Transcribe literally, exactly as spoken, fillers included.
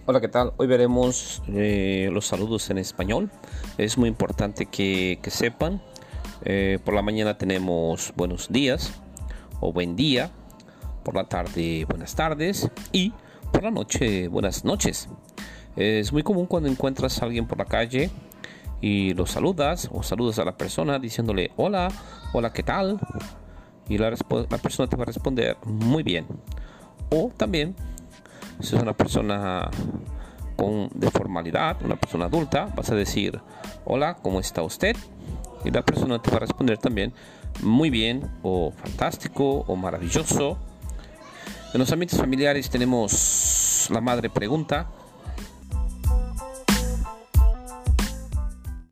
Hola, ¿qué tal? Hoy veremos eh, los saludos en español. Es muy importante que, que sepan. Eh, por la mañana tenemos buenos días o buen día. Por la tarde, buenas tardes. Y por la noche, buenas noches. Es muy común cuando encuentras a alguien por la calle y lo saludas o saludas a la persona diciéndole hola, hola, ¿qué tal? Y la, la persona te va a responder muy bien. O también, si es una persona con, de formalidad, una persona adulta, vas a decir hola, ¿cómo está usted? Y la persona te va a responder también muy bien, o fantástico, o maravilloso. En los ambientes familiares tenemos la madre pregunta,